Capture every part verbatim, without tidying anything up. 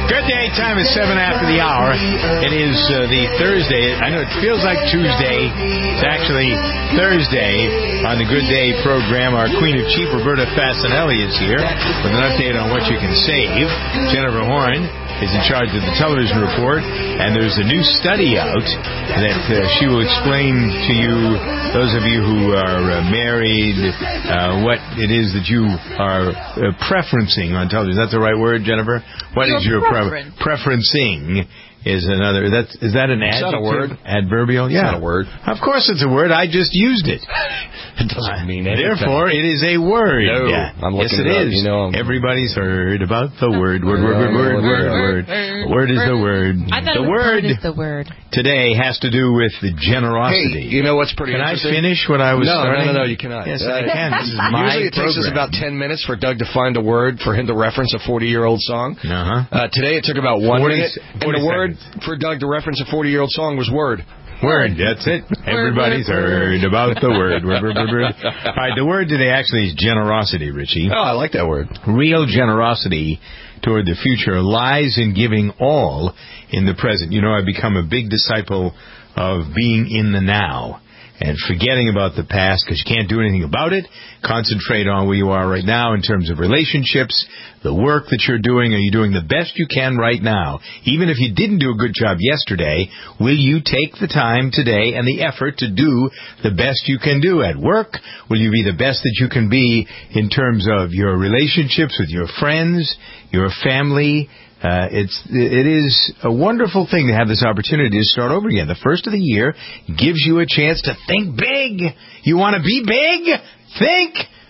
Good day. Time is seven after the hour. It is uh, the Thursday. I know it feels like Tuesday. It's actually Thursday on the Good Day program. Our Queen of Cheap, Roberta Fasanelli, is here with an update on what you can save. Jennifer Horn is in charge of the television report, and there's a new study out that uh, she will explain to you, those of you who are uh, married, uh, what it is that you are uh, preferencing on television. Is that the right word, Jennifer? What your is your preference? Pre- preferencing is another. That's, is that an adjective? Is that a word? Adverbial? Yeah. It's not a word. Of course it's a word. I just used it. It doesn't mean anything. Therefore, it is a word. No, yeah. I'm yes, it it is. You know, everybody's heard about the word. Word, word, word, word, word, word. The word is the word. I thought the it was word is the word. Today has to do with the generosity. Hey, you know what's pretty can interesting? Can I finish what I was no, starting? No, no, no, you cannot. Yes, uh, I can. This is my Usually it program. takes us about ten minutes for Doug to find a word for him to reference a forty-year-old song. Uh-huh. Uh, today it took about one forty, minute, and the word for Doug to reference a forty-year-old song was word. Word, that's it. Everybody's heard about the word. Word, word, word, word. All right, the word today actually is generosity, Richie. Oh, I like that word. Real generosity toward the future lies in giving all in the present. You know, I've become a big disciple of being in the now and forgetting about the past because you can't do anything about it. Concentrate on where you are right now in terms of relationships, the work that you're doing. Are you doing the best you can right now? Even if you didn't do a good job yesterday, will you take the time today and the effort to do the best you can do at work? Will you be the best that you can be in terms of your relationships with your friends, your family? Uh, it's it is a wonderful thing to have this opportunity to start over again. The first of the year gives you a chance to think big. You want to be big? Think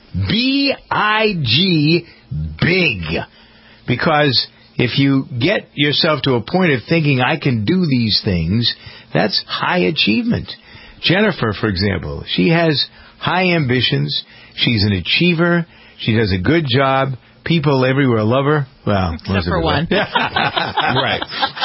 B I G, big. Because if you get yourself to a point of thinking, I can do these things, that's high achievement. Jennifer, for example, she has high ambitions. She's an achiever. She does a good job. People everywhere love her. Well, except for one. Right.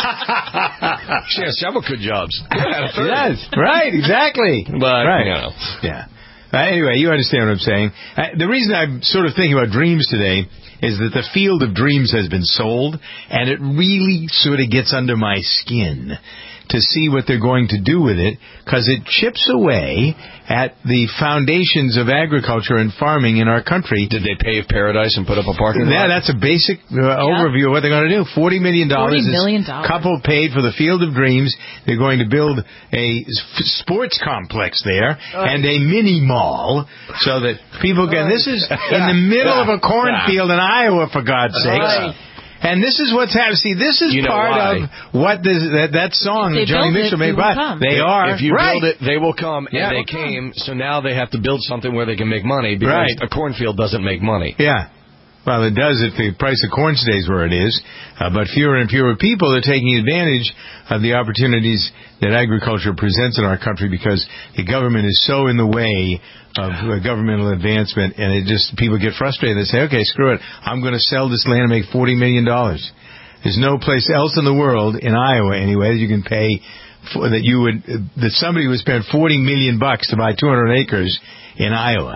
She has several good jobs. She does. Right, exactly. But, right. you know. Yeah. Uh, anyway, you understand what I'm saying. Uh, the reason I'm sort of thinking about dreams today is that the field of dreams has been sold, and it really sort of gets under my skin to see what they're going to do with it, because it chips away at the foundations of agriculture and farming in our country. Did they pave paradise and put up a parking lot? Yeah, that's a basic uh, yeah. overview of what they're going to do. Forty million dollars. Forty million dollars. Couple paid for the Field of Dreams. They're going to build a sports complex there uh, and a mini mall so that people can. This is in the middle of a cornfield in Iowa, for God's sakes. Right. And this is what's happening. See, this is you know part why. of what this, that, that song that Johnny Mitchell made. But they if, are. If you right. build it, they will come. Yeah. And they came, so now they have to build something where they can make money because right. a cornfield doesn't make money. Yeah. Well, it does if the price of corn stays where it is. Uh, but fewer and fewer people are taking advantage of the opportunities that agriculture presents in our country because the government is so in the way of uh, governmental advancement, and it just people get frustrated. They say, okay, screw it. I'm going to sell this land and make forty million dollars. There's no place else in the world, in Iowa anyway, that you can pay for, that you would that somebody would spend forty million bucks to buy two hundred acres in Iowa.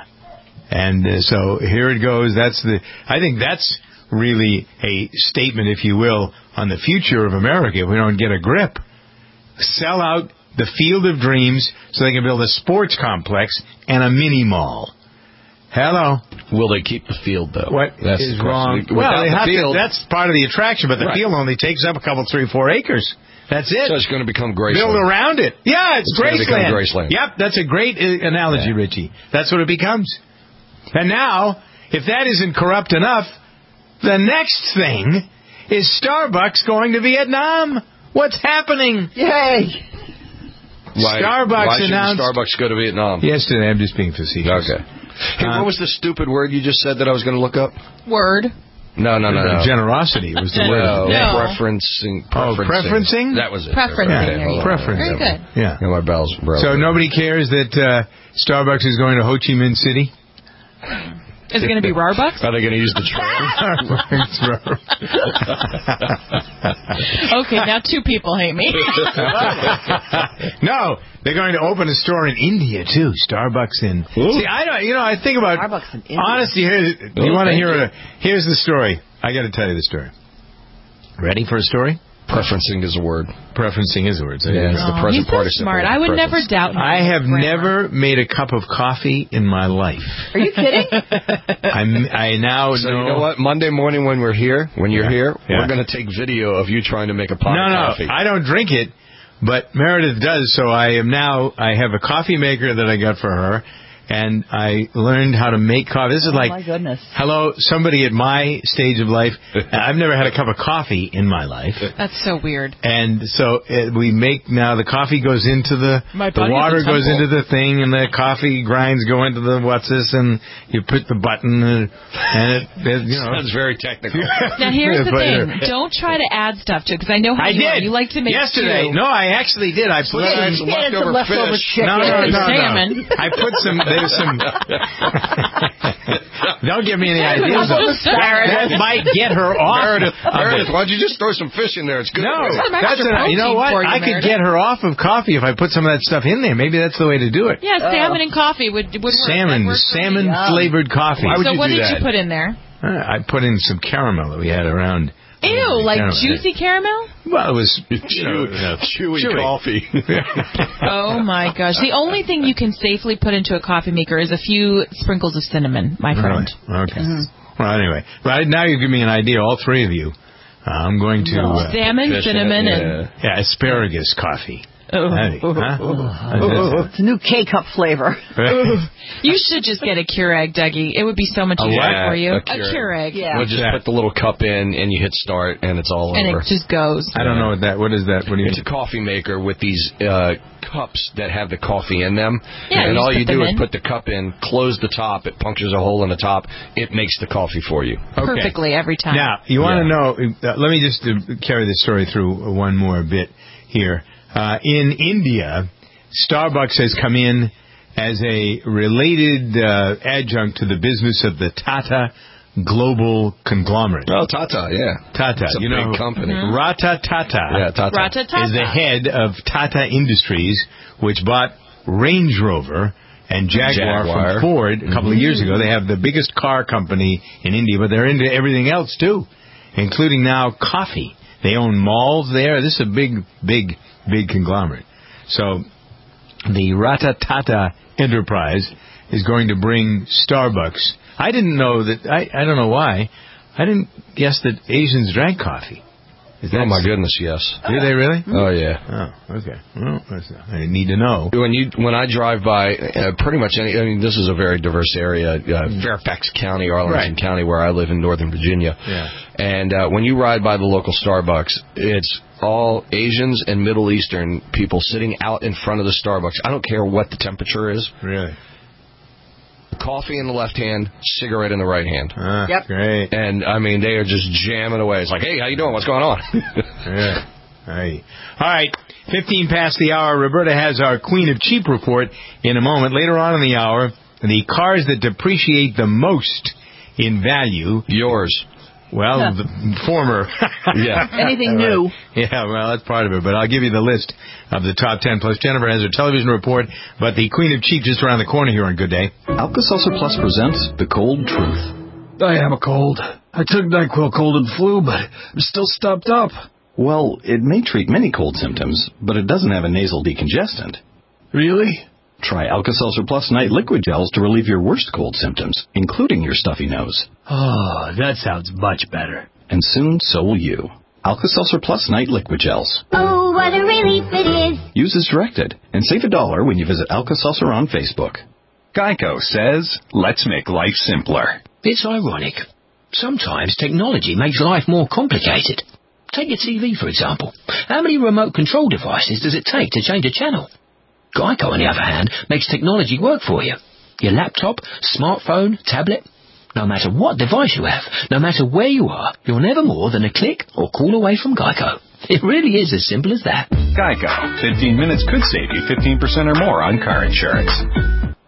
And uh, so here it goes. That's the. I think that's really a statement, if you will, on the future of America. If we don't get a grip, sell out the Field of Dreams so they can build a sports complex and a mini mall. Hello. Will they keep the field, though? What that's is the wrong? Without Well, they the have field, to, that's part of the attraction, but the right. field only takes up a couple, three, four acres. That's it. So it's going to become Graceland. Build around it. Yeah, it's, it's Graceland. Graceland. Yep, that's a great uh, analogy, yeah. Richie. That's what it becomes. And now, if that isn't corrupt enough, the next thing is Starbucks going to Vietnam. What's happening? Yay! Why, Starbucks why should announced Starbucks go to Vietnam? Yesterday, I'm just being facetious. Okay. Hey, uh, what was the stupid word you just said that I was going to look up? Word. No, no, no, no. Generosity was the word. No, no. Preferencing, preferencing. Oh, preferencing? That was it. Preferencing. Okay, preferencing. Very good. Yeah. yeah my bells broke. So nobody cares that uh, Starbucks is going to Ho Chi Minh City? Is it going to be Rarbucks? Are they going to use the train? Okay, now two people hate me. No, they're going to open a store in India too. Starbucks in. Ooh. See, I don't. You know, I think about. Starbucks in India. Honestly, here, do you oh, want to hear? you. A, here's the story. I got to tell you the story. Ready for a story? Preferencing is a word. Preferencing is a word. So Yeah, it's the Oh, present he's so participle. smart. I would never Preference. doubt him. I have Grammar. never made a cup of coffee in my life. Are you kidding? I'm, I now So know. you know what? Monday morning when we're here, when you're Yeah. here, Yeah. we're going to take video of you trying to make a pot No, of no, coffee. I don't drink it, but Meredith does. So I am now. I have a coffee maker that I got for her, and I learned how to make coffee. This is Oh, like, my goodness. hello, somebody at my stage of life. I've never had a cup of coffee in my life. That's so weird. And so uh, we make now the coffee goes into the My the body is a water goes temple. into the thing, and the coffee grinds go into the what's this, and you put the button, and, and it, it you know. Sounds very technical. Now, here's the But, uh, thing. Don't try to add stuff to it, because I know how I you are. did. You like to make yesterday. stew. No, I actually did. I put Yeah, some. it's He had some leftover leftover fish. chicken. No, no, no, no. Salmon. I put some. There's some. Don't give me any ideas. Some That, asparagus. that might get her off. Meredith, of it. Meredith, why don't you just throw some fish in there? It's good. No, for you. Some that's extra an, you know protein what? for you, I could Meredith. get her off of coffee if I put some of that stuff in there. Maybe that's the way to do it. Yeah, salmon and coffee would, would work. Salmon, That works for me. salmon Yum. flavored coffee. Why would So you what do did that? you put in there? Uh, I put in some caramel that we had around. Ew, like Caramel. juicy caramel? Well, it was you know, Chewy, chewy coffee. Oh my gosh. The only thing you can safely put into a coffee maker is a few sprinkles of cinnamon, my friend. Really? Okay. Well, anyway, right now you've given me an idea. All three of you. Uh, I'm going to uh, Salmon, Fish in it, cinnamon, yeah. and... yeah, asparagus coffee. Oh. Hey, huh? It's a new K-cup flavor. You should just get a Keurig, Dougie. It would be so much A easier what? for you. A A Keurig. Keurig. Yeah. We'll just Yeah. put the little cup in, and you hit start, and it's all And over. it just goes. I don't know what that. What is that? What do you? It's a coffee maker with these uh, cups that have the coffee in them. Yeah, and you all just you put do them is in. put the cup in, close the top, it punctures a hole in the top, it makes the coffee for you. Okay. Perfectly every time. Now, you want to Yeah. know, uh, let me just uh, carry this story through one more bit here. Uh, in India, Starbucks has come in as a related uh, adjunct to the business of the Tata Global Conglomerate. Oh, Tata, yeah. Tata, It's a you big know, company. Rata Tata Yeah, Tata. Rat-a-tata. is the head of Tata Industries, which bought Range Rover and Jaguar, Jaguar. from Ford a couple of years ago. They have the biggest car company in India, but they're into everything else too, including now coffee. They own malls there. This is a big, big, big conglomerate. So the Rata Tata enterprise is going to bring Starbucks. I didn't know that. I, I don't know why. I didn't guess that Asians drank coffee. Is that Oh, my goodness, yes. Do they really? Oh, yeah. Oh, okay. Well, that's, I need to know. When you when I drive by, uh, pretty much any. I mean, this is a very diverse area, uh, Fairfax County, Arlington Right. County, where I live in Northern Virginia. Yeah. And uh, when you ride by the local Starbucks, it's all Asians and Middle Eastern people sitting out in front of the Starbucks. I don't care what the temperature is. Really? Coffee in the left hand, cigarette in the right hand. Ah, Yep. Great. And, I mean, they are just jamming away. It's like, hey, how you doing? What's going on? Yeah. Hey. All right. fifteen past the hour. Roberta has our Queen of Cheap report in a moment. Later on in the hour, the cars that depreciate the most in value. Yours. Well, Yeah. the former. Yeah. Anything new. Yeah, well, that's part of it. But I'll give you the list of the top ten. Plus, Jennifer has her television report. But the Queen of Cheap just around the corner here on Good Day. Alka-Seltzer Plus presents The Cold Truth. I have a cold. I took NyQuil cold and flu, but I'm still stuffed up. Well, it may treat many cold symptoms, but it doesn't have a nasal decongestant. Really? Try Alka-Seltzer Plus Night Liquid Gels to relieve your worst cold symptoms, including your stuffy nose. Oh, that sounds much better. And soon, so will you. Alka-Seltzer Plus Night Liquid Gels. Oh, what a relief it is. Use as directed, and save a dollar when you visit Alka-Seltzer on Facebook. Geico says, let's make life simpler. It's ironic. Sometimes technology makes life more complicated. Take your T V, for example. How many remote control devices does it take to change a channel? Geico, on the other hand, makes technology work for you. Your laptop, smartphone, tablet. No matter what device you have, no matter where you are, you're never more than a click or call away from Geico. It really is as simple as that. Geico. fifteen minutes could save you fifteen percent or more on car insurance.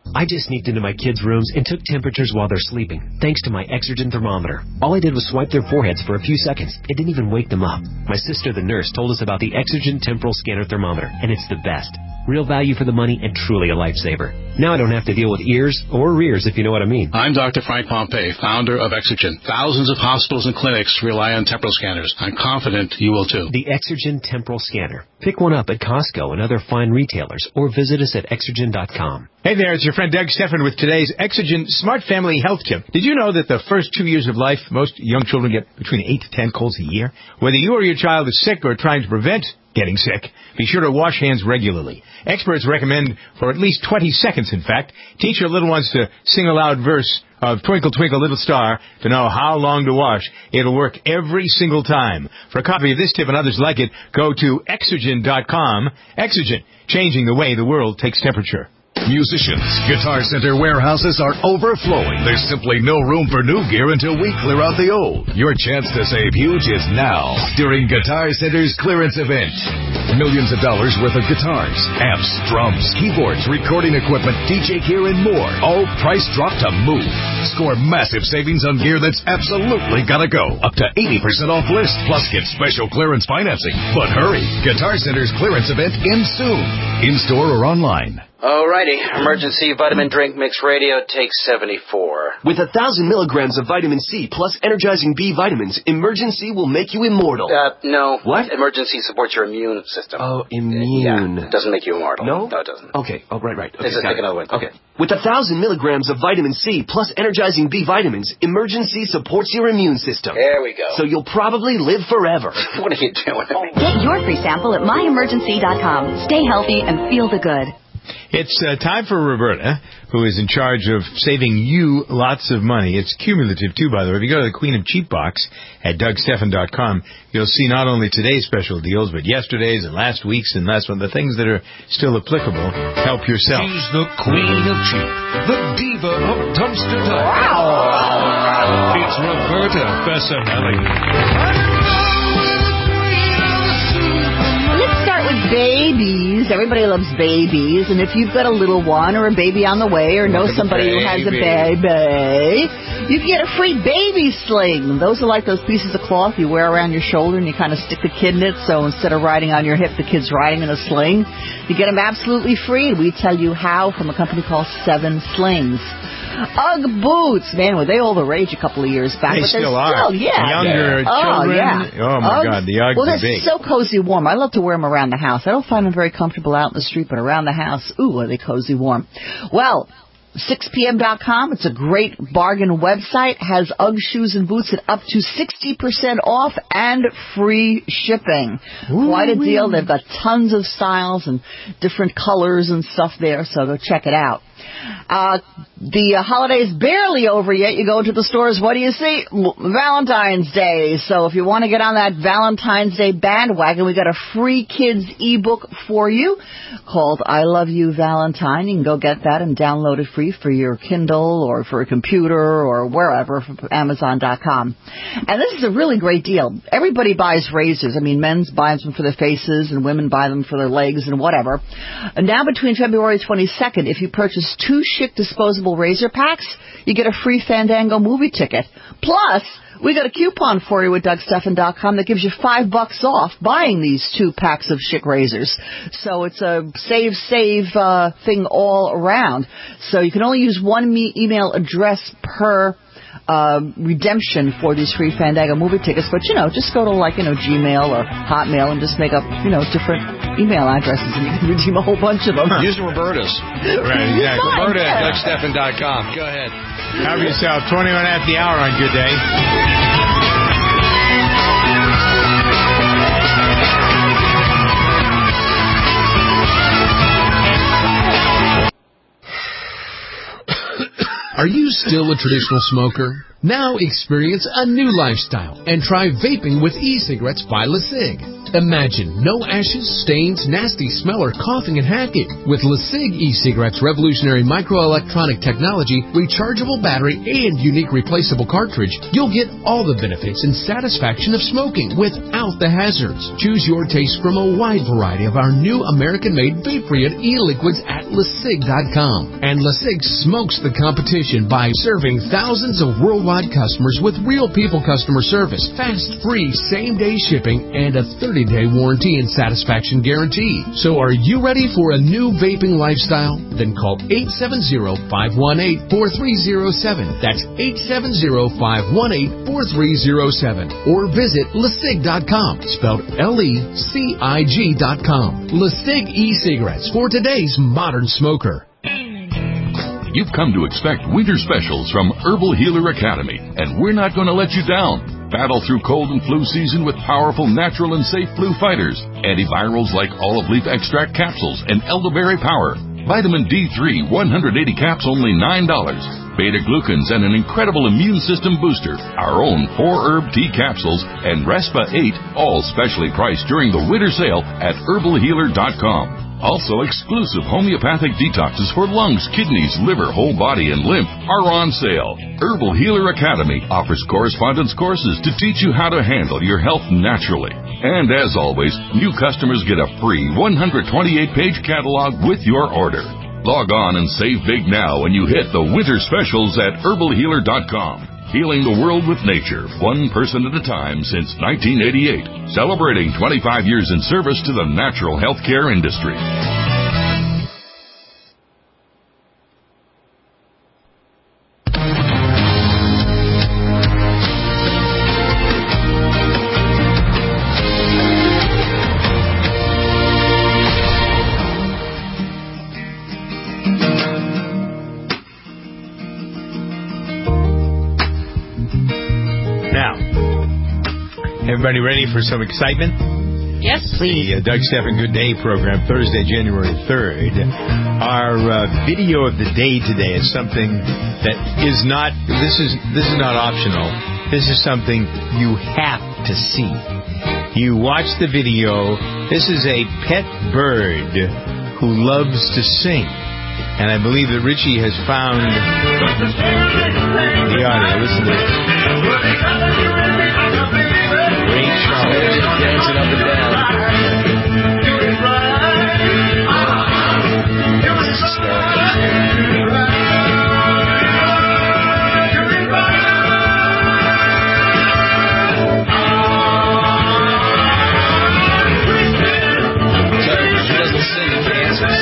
I just sneaked into my kids' rooms and took temperatures while they're sleeping, thanks to my Exergen thermometer. All I did was swipe their foreheads for a few seconds. It didn't even wake them up. My sister, the nurse, told us about the Exergen Temporal Scanner Thermometer, and it's the best. Real value for the money and truly a lifesaver. Now I don't have to deal with ears or rears, if you know what I mean. I'm Doctor Frank Pompey, founder of Exergen. Thousands of hospitals and clinics rely on temporal scanners. I'm confident you will too. The Exergen Temporal Scanner. Pick one up at Costco and other fine retailers, or visit us at exergen dot com. Hey there, it's your friend Doug Stephan with today's Exergen Smart Family Health Tip. Did you know that the first two years of life, most young children get between eight to ten colds a year? Whether you or your child is sick or trying to prevent getting sick, be sure to wash hands regularly. Experts recommend for at least twenty seconds, in fact. Teach your little ones to sing a loud verse of Twinkle, Twinkle, Little Star to know how long to wash. It'll work every single time. For a copy of this tip and others like it, go to exergen dot com. Exergen, changing the way the world takes temperature. Musicians, Guitar Center warehouses are overflowing. There's simply no room for new gear until we clear out the old. Your chance to save huge is now during Guitar Center's clearance event. Millions of dollars worth of guitars, amps, drums, keyboards, recording equipment, D J gear, and more. All price dropped to move. Score massive savings on gear that's absolutely gotta go. Up to eighty percent off list, plus get special clearance financing. But hurry, Guitar Center's clearance event ends soon. In-store or online. Alrighty, Emergency Vitamin Drink Mix Radio takes seventy-four. With a thousand milligrams of vitamin C plus energizing B vitamins, Emergency will make you immortal. Uh, no. What? Emergency supports your immune system. Oh, immune. Yeah, it doesn't make you immortal. No? No, it doesn't. Okay, oh, right, right. Okay, Let's just take another one. Okay. With a thousand milligrams of vitamin C plus energizing B vitamins, Emergency supports your immune system. There we go. So you'll probably live forever. What are you doing? Get your free sample at my emergency dot com. Stay healthy and feel the good. It's uh, time for Roberta, who is in charge of saving you lots of money. It's cumulative, too, by the way. If you go to the Queen of Cheap Box at doug stephan dot com, you'll see not only today's special deals, but yesterday's and last week's and last one, the things that are still applicable. Help yourself. She's the Queen of Cheap, the diva of dumpster time. Wow. It's Roberta Bessanelli. With babies, everybody loves babies, and if you've got a little one or a baby on the way or know somebody who has a baby, you can get a free baby sling. Those are like those pieces of cloth you wear around your shoulder and you kind of stick the kid in it, so instead of riding on your hip, the kid's riding in a sling. You get them absolutely free, and we tell you how from a company called Seven Slings. Ugg boots, man, were they all the rage a couple of years back? They but still are. Still, yeah. Younger yeah. children. Oh, yeah. Oh, my Uggs, God, the Uggs well, are they're big. so cozy warm. I love to wear them around the house. I don't find them very comfortable out in the street, but around the house, ooh, are they cozy warm. Well, six p m dot com, it's a great bargain website, has Ugg shoes and boots at up to sixty percent off and free shipping. Ooh, Quite a deal. They've got tons of styles and different colors and stuff there, so go check it out. Uh, the uh, holiday's barely over yet. You go to the stores, what do you see? Valentine's Day. So if you want to get on that Valentine's Day bandwagon, we got a free kids ebook for you called I Love You Valentine. You can go get that and download it free for your Kindle or for a computer or wherever from amazon dot com. And this is a really great deal. Everybody buys razors. I mean, men's buy them for their faces and women buy them for their legs and whatever. And now between February twenty-second, if you purchase two chic disposable razor packs, you get a free Fandango movie ticket. Plus, we got a coupon for you at doug stephan dot com that gives you five bucks off buying these two packs of chic razors. So it's a save, save uh, thing all around. So you can only use one me- email address per Uh, redemption for these free Fandango movie tickets, but you know, just go to like, you know, Gmail or Hotmail and just make up, you know, different email addresses and you can redeem a whole bunch of them. Use Roberta's. Right, exactly. Roberta yeah. at doug stephan dot com. Go ahead. Have yourself twenty-one at the hour on Good Day. Are you still a traditional smoker? Now experience a new lifestyle and try vaping with e-cigarettes by LeSig. Imagine no ashes, stains, nasty smell, or coughing and hacking. With LeSig e-cigarettes' revolutionary microelectronic technology, rechargeable battery, and unique replaceable cartridge, you'll get all the benefits and satisfaction of smoking without the hazards. Choose your taste from a wide variety of our new American-made vape-free e-liquids at LeSig dot com. And LeSig smokes the competition by serving thousands of worldwide customers with real people customer service, fast, free, same-day shipping, and a thirty-day warranty and satisfaction guarantee. So are you ready for a new vaping lifestyle? Then call eight seven zero, five one eight, four three zero seven. That's eight seven zero, five one eight, four three zero seven. Or visit LeSig dot com, spelled L E C I G dot com. LeSig e-cigarettes for today's modern smoker. You've come to expect winter specials from Herbal Healer Academy, and we're not going to let you down. Battle through cold and flu season with powerful, natural, and safe flu fighters. Antivirals like olive leaf extract capsules and elderberry power. Vitamin D three, one hundred eighty caps, only nine dollars. Beta-glucans and an incredible immune system booster. Our own four-herb tea capsules and Respa eight, all specially priced during the winter sale at herbal healer dot com. Also, exclusive homeopathic detoxes for lungs, kidneys, liver, whole body, and lymph are on sale. Herbal Healer Academy offers correspondence courses to teach you how to handle your health naturally. And as always, new customers get a free one hundred twenty-eight page catalog with your order. Log on and save big now when you hit the winter specials at herbal healer dot com. Healing the world with nature, one person at a time since nineteen eighty-eight. Celebrating twenty-five years in service to the natural healthcare industry. Everybody ready for some excitement? Yes, please. The uh, Doug Stephan Good Day program, Thursday, January third. Our uh, video of the day today is something that is not, this is this is not optional. This is something you have to see. You watch the video. This is a pet bird who loves to sing. And I believe that Richie has found the audio. Listen to this. Great Charlotte dancing up and down. She doesn't sing, she dances.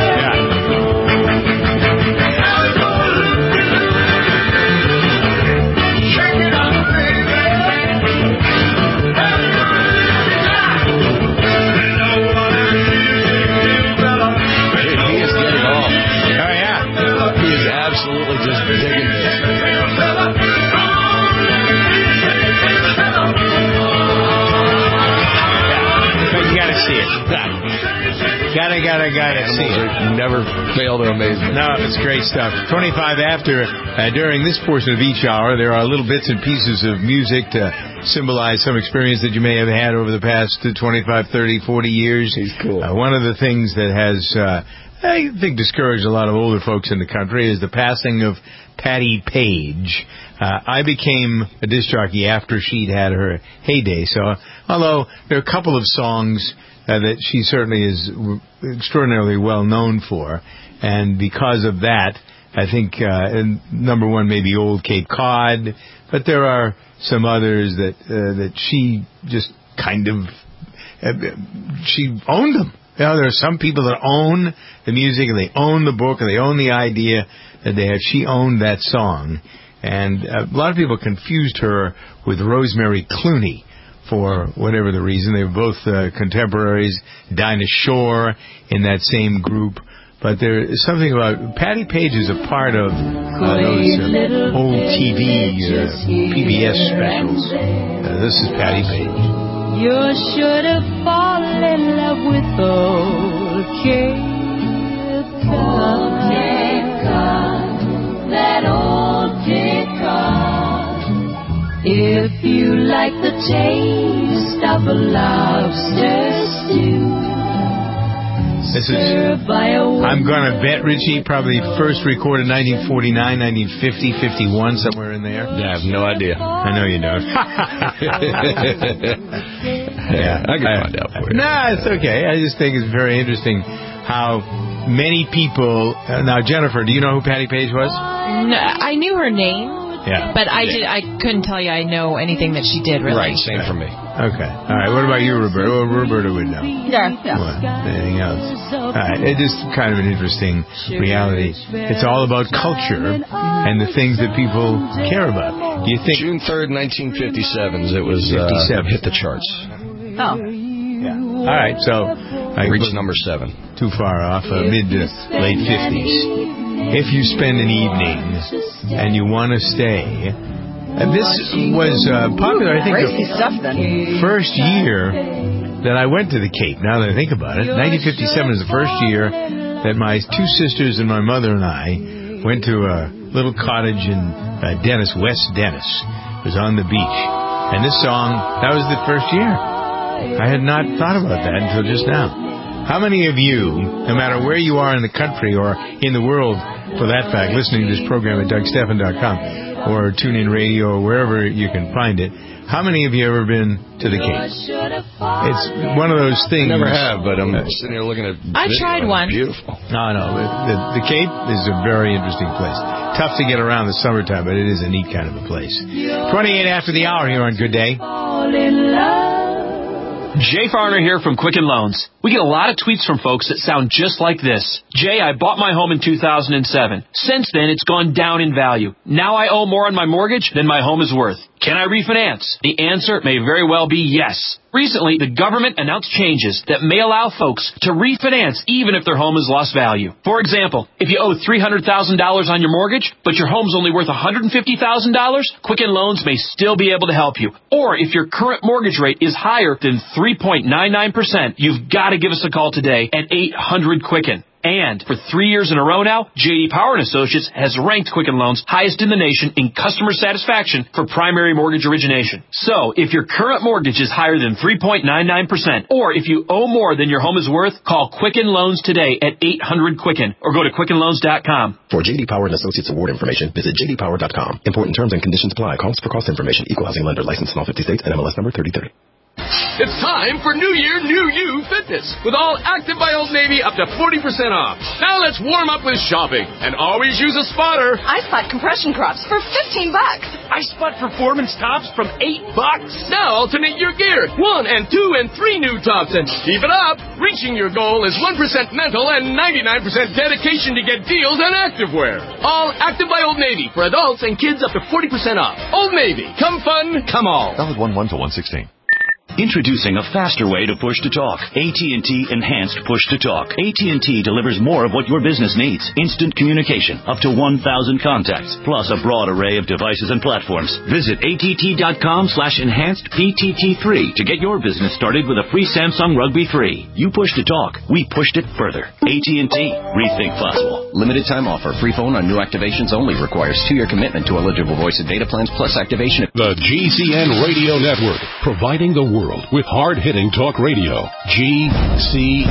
Gotta, gotta, gotta see it. Never fail to amaze me. No, it's great stuff. twenty-five after, uh, during this portion of each hour, there are little bits and pieces of music to symbolize some experience that you may have had over the past twenty-five, thirty, forty years. He's cool. Uh, one of the things that has, uh, I think, discouraged a lot of older folks in the country is the passing of Patti Page. Uh, I became a disc jockey after she'd had her heyday. So, although there are a couple of songs Uh, that she certainly is extraordinarily well known for. And because of that, I think, uh, and number one, maybe Old Cape Cod, but there are some others that uh, that she just kind of, uh, she owned them. You know, there are some people that own the music, and they own the book, and they own the idea that they have. She owned that song. And a lot of people confused her with Rosemary Clooney, for whatever the reason. They were both uh, contemporaries. Dinah Shore in that same group. But there is something about... Patti Page is a part of uh, those uh, old T V, uh, P B S specials. Uh, this is Patti Page. You should have fallen in love with old Cape Cod. Old Cape Cod. That old Cape Cod. If you like the taste of a lobster stew, This is, I'm going to bet, Richie, probably first recorded nineteen forty-nine, nineteen fifty, fifty-one, somewhere in there. I have no idea. I know you don't. Yeah, I can I, find out for you. No, it's okay. I just think it's very interesting how many people... Uh, now, Jennifer, do you know who Patty Page was? No, I knew her name. Yeah. But I did. I couldn't tell you I know anything that she did, really. Right, same for me. Okay. All right. What about you, Roberta? Well, Roberta would know. Yeah, yeah. What? Anything else? All right. It's just kind of an interesting reality. It's all about culture and the things that people care about. You think June third, nineteen fifty-seven, it was uh, fifty-seven hit the charts. Oh. Yeah. All right. So I reached number seven. Too far off, uh, mid to late fifties. If you spend an evening and you want to stay, and this was uh, popular, I think, Crazy stuff, then. First year that I went to the Cape. Now that I think about it, nineteen fifty-seven is the first year that my two sisters and my mother and I went to a little cottage in uh, Dennis, West Dennis. It was on the beach, and this song, that was the first year. I had not thought about that until just now. How many of you, no matter where you are in the country or in the world, for that fact, listening to this program at Doug Stephan dot com or TuneIn Radio or wherever you can find it, how many of you ever been to the Cape? It's one of those things. I never have, but I'm sitting here looking at I tried one. Beautiful. No, no. The, the Cape is a very interesting place. Tough to get around the summertime, but it is a neat kind of a place. twenty-eight after the hour here on Good Day. Jay Farner here from Quicken Loans. We get a lot of tweets from folks that sound just like this. Jay, I bought my home in two thousand seven. Since then, it's gone down in value. Now I owe more on my mortgage than my home is worth. Can I refinance? The answer may very well be yes. Recently, the government announced changes that may allow folks to refinance even if their home has lost value. For example, if you owe three hundred thousand dollars on your mortgage, but your home's only worth one hundred fifty thousand dollars, Quicken Loans may still be able to help you. Or if your current mortgage rate is higher than three point nine nine percent, you've got to give us a call today at eight hundred Quicken. And for three years in a row now, J D Power and Associates has ranked Quicken Loans highest in the nation in customer satisfaction for primary mortgage origination. So, if your current mortgage is higher than three point nine nine percent, or if you owe more than your home is worth, call Quicken Loans today at eight hundred Quicken or go to Quicken Loans dot com. For J D Power and Associates award information, visit J D Power dot com. Important terms and conditions apply. Calls for cost information. Equal housing lender. Licensed in all fifty states and M L S number thirty thirty. It's time for New Year, New You Fitness with all Active by Old Navy up to forty percent off. Now let's warm up with shopping and always use a spotter. I spot compression crops for fifteen bucks. I spot performance tops from eight bucks. Now alternate your gear. One and two and three new tops and keep it up. Reaching your goal is one percent mental and ninety-nine percent dedication to get deals on activewear. All Active by Old Navy for adults and kids up to forty percent off. Old Navy. Come fun, come all. Valid one one to one sixteen. Introducing a faster way to push to talk. A T and T Enhanced Push to Talk. A T and T delivers more of what your business needs. Instant communication, up to one thousand contacts, plus a broad array of devices and platforms. Visit A T T dot com slash enhanced P T T three to get your business started with a free Samsung Rugby three. You push to talk, we pushed it further. A T and T. Rethink possible. Limited time offer. Free phone on new activations only. Requires two-year commitment to eligible voice and data plans plus activation. The G C N Radio Network, providing the world with hard-hitting talk radio. G C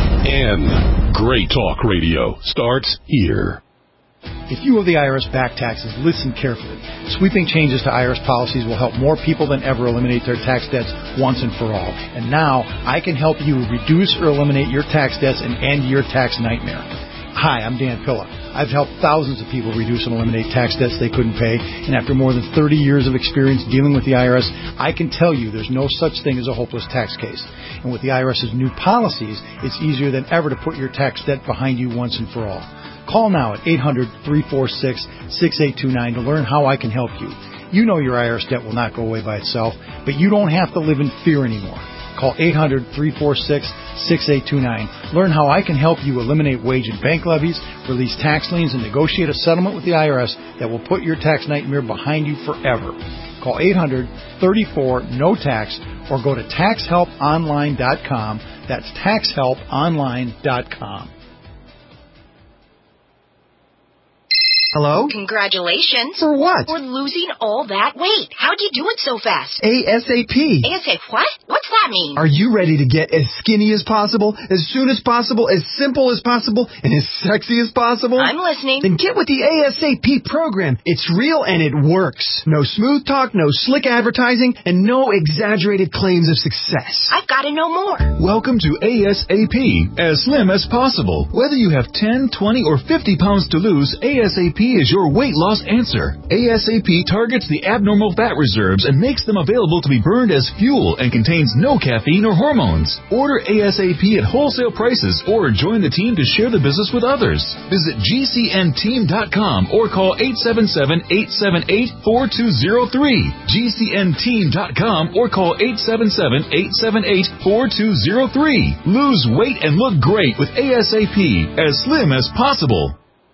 N. Great talk radio starts here. If you owe the I R S back taxes, listen carefully. Sweeping changes to I R S policies will help more people than ever eliminate their tax debts once and for all. And now, I can help you reduce or eliminate your tax debts and end your tax nightmare. Hi, I'm Dan Pilla. I've helped thousands of people reduce and eliminate tax debts they couldn't pay, and after more than thirty years of experience dealing with the I R S, I can tell you there's no such thing as a hopeless tax case. And with the I R S's new policies, it's easier than ever to put your tax debt behind you once and for all. Call now at eight hundred, three four six, six eight two nine to learn how I can help you. You know your I R S debt will not go away by itself, but you don't have to live in fear anymore. Call eight hundred, three four six, six eight two nine. Learn how I can help you eliminate wage and bank levies, release tax liens, and negotiate a settlement with the I R S that will put your tax nightmare behind you forever. Call eight hundred, three four, N O tax or go to tax help online dot com. That's tax help online dot com. Hello? Congratulations. For what? For losing all that weight. How'd you do it so fast? ASAP. ASAP what? What's that mean? Are you ready to get as skinny as possible, as soon as possible, as simple as possible, and as sexy as possible? I'm listening. Then get with the ASAP program. It's real and it works. No smooth talk, no slick advertising, and no exaggerated claims of success. I've got to know more. Welcome to ASAP, as slim as possible. Whether you have ten, twenty, or fifty pounds to lose, ASAP is your weight loss answer. ASAP targets the abnormal fat reserves and makes them available to be burned as fuel and contains no caffeine or hormones. Order ASAP at wholesale prices or join the team to share the business with others. Visit G C N team dot com or call eight seven seven, eight seven eight, four two zero three. G C N team dot com or call eight seven seven, eight seven eight, four two zero three. Lose weight and look great with ASAP, as slim as possible.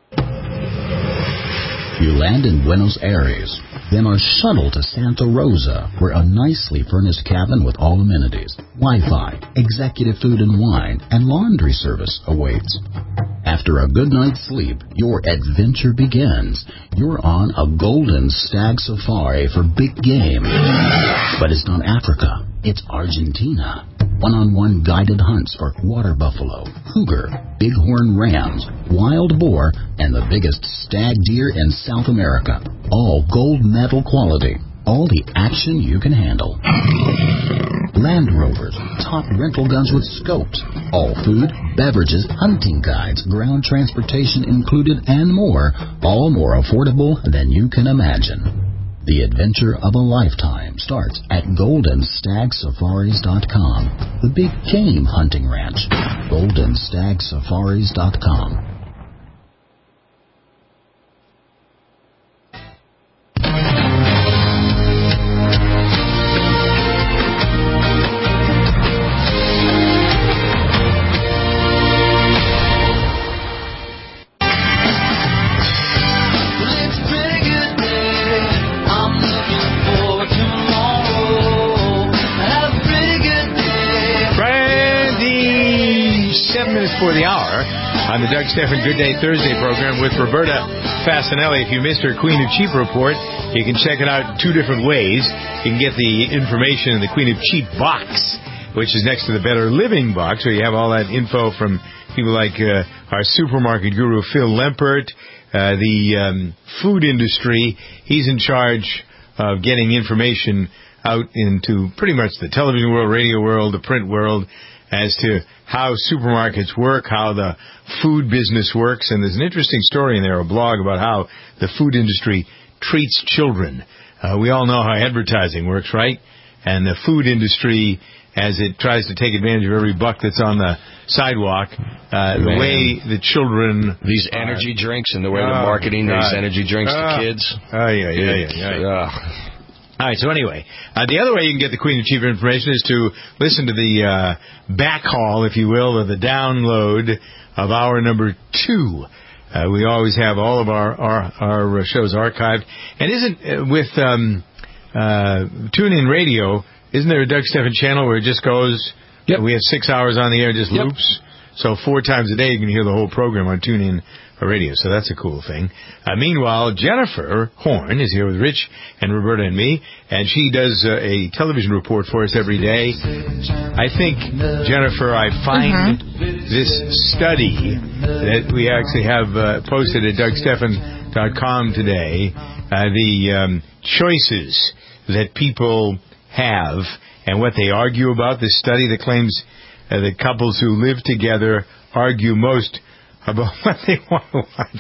You land in Buenos Aires, then are shuttled to Santa Rosa, where a nicely furnished cabin with all amenities, Wi-Fi, executive food and wine, and laundry service awaits. After a good night's sleep, your adventure begins. You're on a golden stag safari for big game. But it's not Africa, it's Argentina. One-on-one guided hunts for water buffalo, cougar, bighorn rams, wild boar, and the biggest stag deer in South America. All gold medal quality. All the action you can handle. Land Rovers, top rental guns with scopes. All food, beverages, hunting guides, ground transportation included, and more. All more affordable than you can imagine. The adventure of a lifetime starts at golden stag safaris dot com, the big game hunting ranch. golden stag safaris dot com. For the hour on the Doug Stephan Good Day Thursday program with Roberta Fasanelli. If you missed her Queen of Cheap report, you can check it out two different ways. You can get the information in the Queen of Cheap box, which is next to the Better Living box, where you have all that info from people like uh, our supermarket guru Phil Lempert, uh, the um, food industry. He's in charge of getting information out into pretty much the television world, radio world, the print world, as to how supermarkets work, how the food business works. And there's an interesting story in there, a blog about how the food industry treats children. Uh, we all know how advertising works, right? And the food industry, as it tries to take advantage of every buck that's on the sidewalk, uh, the way the children... These energy uh, drinks and the way oh, they're marketing God. these energy drinks uh, to kids. Oh, yeah, yeah, yeah. yeah, yeah. Uh, All right, so anyway, uh, the other way you can get the Queen of Cheap information is to listen to the uh, back haul, if you will, or the download of hour number two. Uh, we always have all of our, our, our shows archived. And isn't, uh, with um, uh, TuneIn Radio, isn't there a Doug Stephan channel where it just goes, yep. we have six hours on the air, just yep. loops? So four times a day you can hear the whole program on TuneIn Radio, so that's a cool thing. Uh, meanwhile, Jennifer Horn is here with Rich and Roberta and me, and she does uh, a television report for us every day. I think, Jennifer, I find mm-hmm. this study that we actually have uh, posted at Doug Stephan dot com today, uh, the um, choices that people have and what they argue about. This study that claims uh, that couples who live together argue most about what they want to watch.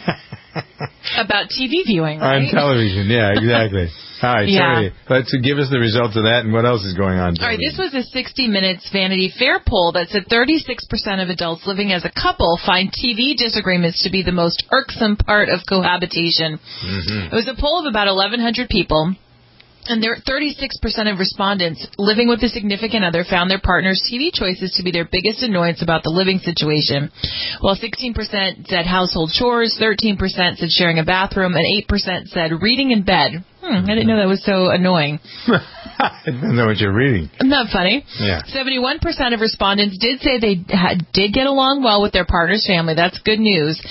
About T V viewing, right? On television, yeah, exactly. All right, yeah. sorry. Let's give us the results of that and what else is going on. All right, this was a sixty minutes Vanity Fair poll that said thirty-six percent of adults living as a couple find T V disagreements to be the most irksome part of cohabitation. Mm-hmm. It was a poll of about eleven hundred people. And there, thirty-six percent of respondents living with a significant other found their partner's T V choices to be their biggest annoyance about the living situation, while sixteen percent said household chores, thirteen percent said sharing a bathroom, and eight percent said reading in bed. Hmm, I didn't know that was so annoying. I don't know what you're reading. Isn't that funny? Yeah. seventy-one percent of respondents did say they had, did get along well with their partner's family. That's good news.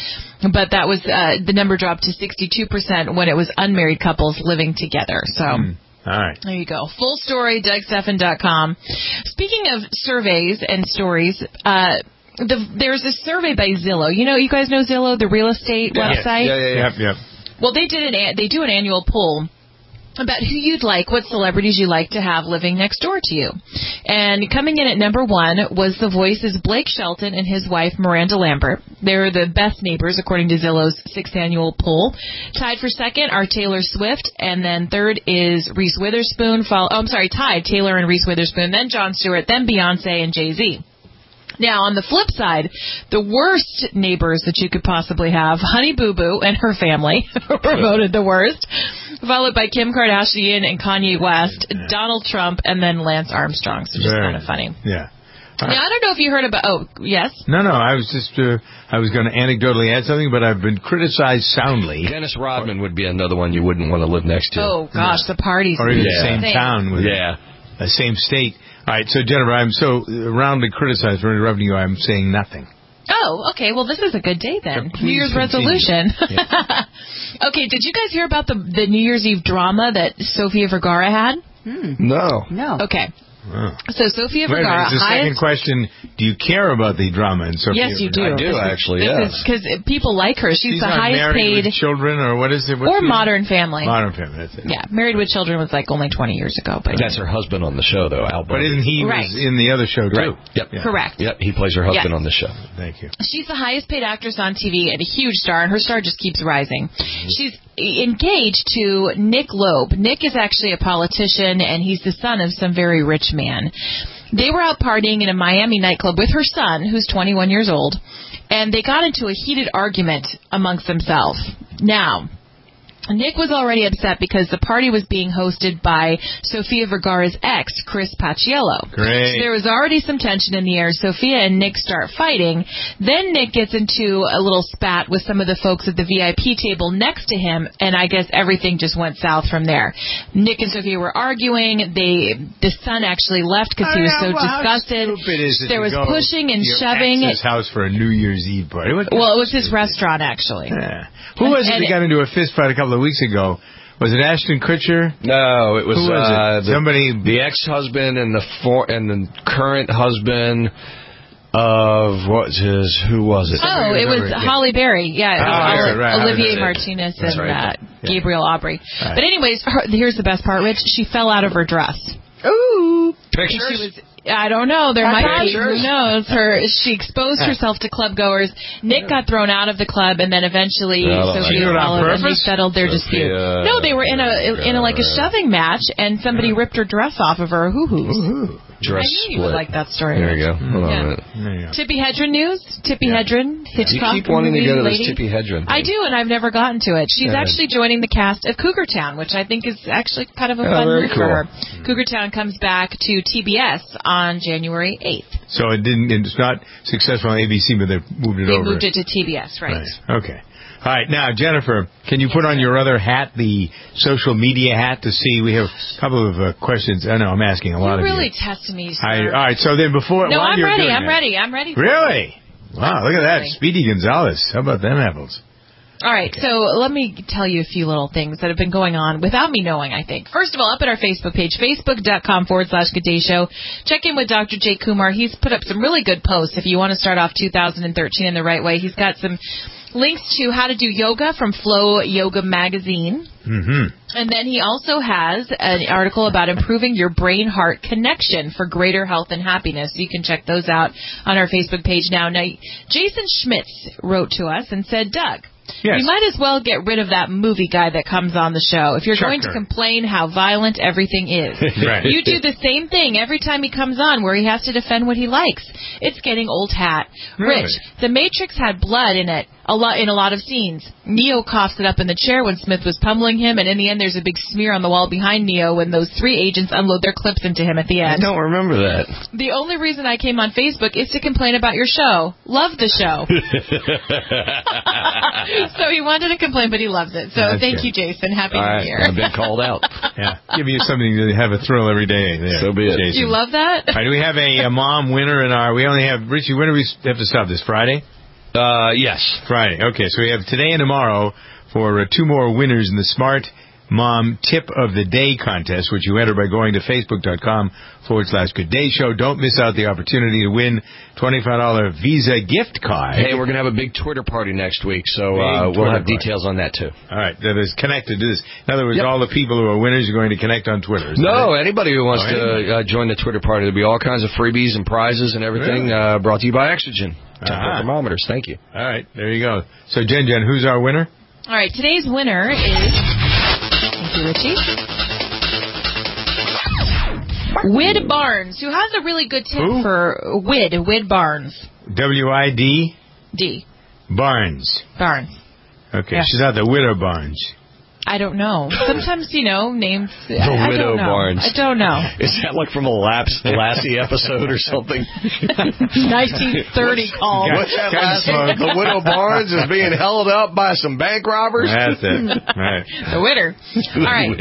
but that was uh, the number dropped to sixty-two percent when it was unmarried couples living together. So. Mm. All right. There you go. Full story, Doug Stephan dot com. Speaking of surveys and stories, uh, the, there's a survey by Zillow. You know, you guys know Zillow, the real estate yeah. website? Yeah, yeah, yeah. Yep, yep. Well, they did an they do an annual poll about who you'd like, what celebrities you like to have living next door to you. And coming in at number one was The Voice's Blake Shelton and his wife, Miranda Lambert. They're the best neighbors, according to Zillow's sixth annual poll. Tied for second are Taylor Swift, and then third is Reese Witherspoon. Follow, oh, I'm sorry, tied, Taylor and Reese Witherspoon, then Jon Stewart, then Beyonce and Jay-Z. Now, on the flip side, the worst neighbors that you could possibly have, Honey Boo Boo and her family were voted the worst, followed by Kim Kardashian and Kanye West, yeah. Donald Trump, and then Lance Armstrong. So just kind of funny. Yeah. Now, I don't know if you heard about... Oh, yes? No, no, I was just... Uh, I was going to anecdotally add something, but I've been criticized soundly. Dennis Rodman would be another one you wouldn't want to live next to. Oh, gosh, yeah. The parties. Or even yeah. the same Same. town. With yeah. The same state. All right, so, Jennifer, I'm so roundly criticized for interrupting you, I'm saying nothing. Oh, okay. Well, this is a good day then. Yeah, New Year's continue. resolution. Yeah. Okay, did you guys hear about the the New Year's Eve drama that Sofia Vergara had? Hmm. No. No. Okay. Oh. So Sofia Wait, Vergara. the second question: do you care about the drama in Sofia? Yes, you do. I do this actually. Is, yes. Because people like her. She's, She's the not highest married paid. With children, or what is it? Or Modern Family. Modern Family. That's it. Yeah, Married with Children was like only twenty years ago, but that's her husband on the show, though. Al But isn't he right. was in the other show too? Right. Yep. Yeah. Correct. Yep. He plays her husband yes. on the show. Thank you. She's the highest paid actress on T V and a huge star, and her star just keeps rising. She's engaged to Nick Loeb. Nick is actually a politician, and he's the son of some very rich man. They were out partying in a Miami nightclub with her son, who's twenty-one years old, and they got into a heated argument amongst themselves. Now, Nick was already upset because the party was being hosted by Sofia Vergara's ex, Chris Paciello. Great. So there was already some tension in the air. Sofia and Nick start fighting. Then Nick gets into a little spat with some of the folks at the V I P table next to him, and I guess everything just went south from there. Nick and Sofia were arguing. They, the son actually left because he was so well, disgusted. How stupid is it there to was go pushing and to your shoving. ex's house for a New Year's Eve party. What well, it was his restaurant, actually. Yeah. Who was it that got into a fist fight a couple of weeks ago? Was it Ashton Kutcher? No, it was, Who was uh, it? The, somebody. The ex-husband and the for, and the current husband of what is who was it? Oh, it was Holly Berry. Yeah, it was oh, Oli- right, Olivier right. Martinez That's and right. uh, Gabriel Aubry. Right. But anyways, her, here's the best part, Rich. She fell out of her dress. Ooh. Pictures? She was, I don't know. There That's might be. pictures. Who knows? Her. She exposed herself to club goers. Nick got thrown out of the club, and then eventually Oh, Sophia like followed, and they purpose? settled their Sophia dispute. No, they were in a in a like a shoving match, and somebody ripped her dress off of her hoo-hoos. Dress I knew you split. would like that story. There you go. Hold on Yeah. a minute. There you go. Tippy Hedren news. Tippy Yeah. Hedren, Hitchcock. You keep wanting to movie go to this lady. Tippi Hedren. I do, and I've never gotten to it. She's Yeah. actually joining the cast of Cougar Town, which I think is actually kind of a Oh, fun very move cool. for her. Cougar Town comes back to T B S on January eighth. So it didn't. It's not successful on A B C, but they moved it They over. moved it to T B S, right? Right. Okay. All right. Now, Jennifer, can you put on your other hat, the social media hat, to see? We have a couple of uh, questions. I know I'm asking a lot You're of really you. testing me, sir. I, all right. So then, before no, while I'm you're ready. doing I'm that- ready. I'm ready. For Really? Wow! Look at that, Really. Speedy Gonzalez. How about them apples? All right, so let me tell you a few little things that have been going on without me knowing, I think. First of all, up at our Facebook page, facebook.com forward slash Good Day Show. Check in with Doctor Jay Kumar. He's put up some really good posts if you want to start off two thousand thirteen in the right way. He's got some links to how to do yoga from Flow Yoga Magazine. Mm-hmm. And then he also has an article about improving your brain-heart connection for greater health and happiness. You can check those out on our Facebook page now. Now, Jason Schmitz wrote to us and said, Doug, Yes. you might as well get rid of that movie guy that comes on the show. If you're Chuck going to her. complain how violent everything is, Right. you do the same thing every time he comes on where he has to defend what he likes. It's getting old hat. Really? Rich, The Matrix had blood in it a lot in a lot of scenes. Neo coughs it up in the chair when Smith was pummeling him, and in the end there's a big smear on the wall behind Neo when those three agents unload their clips into him at the I end. don't remember that. The only reason I came on Facebook is to complain about your show. Love the show. So he wanted to complain, but he loves it. So That's thank good. you, Jason. Happy All New right, Year. I've been called out. Yeah. Give you something to have a thrill every day. There, So be it. Jason. You love that? All right, do we have a, a mom winner in our? We only have Richie. When do we have to stop this? Friday? Uh, yes. Friday. Okay, so we have today and tomorrow for uh, two more winners in the Smart Mom Tip of the Day contest, which you enter by going to facebook.com forward slash Good Day Show. Don't miss out the opportunity to win twenty-five dollars Visa gift card. Hey, we're going to have a big Twitter party next week, so uh, we'll have details on that, too. All right, that is connected to this. In other words, yep. all the people who are winners are going to connect on Twitter. No, anybody who wants oh, to uh, join the Twitter party. There'll be all kinds of freebies and prizes and everything really? uh, brought to you by Exogen. Temporal thermometers. Thank you. All right, there you go. So, Jen Jen, who's our winner? All right, today's winner is... Thank you, Richie. Wid Barnes, who has a really good tip who? for Wid, Wid Barnes. W I D? D. Barnes. Barnes. Okay, yeah. she's out the Widow Barnes. I don't know. Sometimes, you know, names... The I, Widow I don't know. Barnes. I don't know. Is that like from a Laps, Lassie episode or something? nineteen thirty call. What's that last one? The Widow Barnes is being held up by some bank robbers? That's it. Right. The Widder. All right.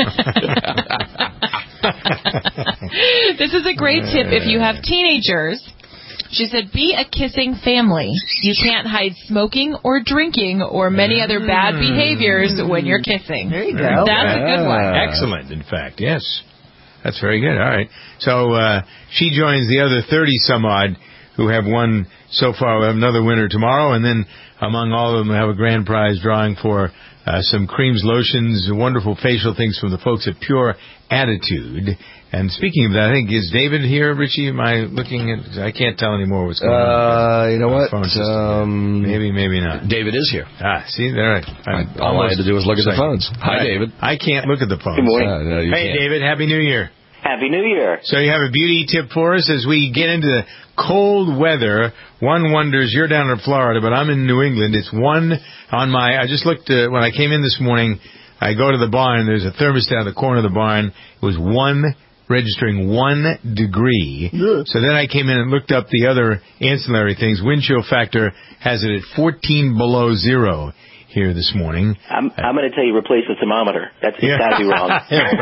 This is a great tip if you have teenagers. She said, be a kissing family. You can't hide smoking or drinking or many other bad behaviors when you're kissing. There you go. That's a good one. Excellent, in fact, yes. That's very good. All right. So uh, she joins the other thirty-some-odd who have won so far. We have another winner tomorrow, and then among all of them, we have a grand prize drawing for uh, some creams, lotions, wonderful facial things from the folks at Pure Attitude. And speaking of that, I think, is David here, Richie? Am I looking at... I can't tell anymore what's going uh, on. You know what? Um, maybe, maybe not. David is here. Ah, see? There. I, I, all I had to do was look at the phones. Hi, I, David. I can't look at the phones. Good morning. Uh, no, hey, can't. David. Happy New Year. Happy New Year. So you have a beauty tip for us as we get into the cold weather. One wonders, you're down in Florida, but I'm in New England. It's one on my... I just looked, uh, when I came in this morning, I go to the barn. There's a thermostat in the corner of the barn. It was one... registering one degree. Yeah. So then I came in and looked up the other ancillary things. Wind chill factor has it at fourteen below zero here this morning. I'm, I'm going to tell you, replace the thermometer. That's yeah. got to be wrong.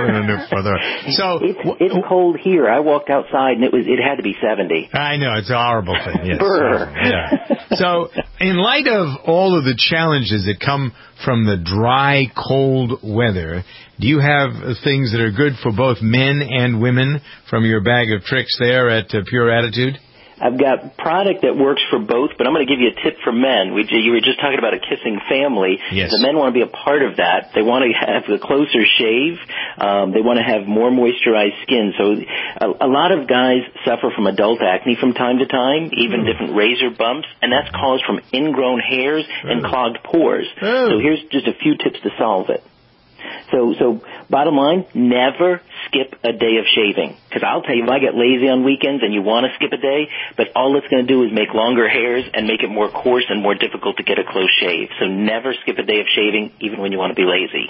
so it's, it's cold here. I walked outside and it was it had to be seventy. I know, it's a horrible thing. Yes. Brr. Yeah. So in light of all of the challenges that come from the dry, cold weather, do you have things that are good for both men and women from your bag of tricks there at uh, Pure Attitude? I've got product that works for both, but I'm going to give you a tip for men. We, you were just talking about a kissing family. Yes. The men want to be a part of that. They want to have a closer shave. Um, they want to have more moisturized skin. So a, a lot of guys suffer from adult acne from time to time, even mm. different razor bumps, and that's caused from ingrown hairs and oh. clogged pores. Oh. So here's just a few tips to solve it. So, so bottom line, never skip a day of shaving. Because I'll tell you, if I get lazy on weekends and you want to skip a day, but all it's going to do is make longer hairs and make it more coarse and more difficult to get a close shave. So never skip a day of shaving, even when you want to be lazy.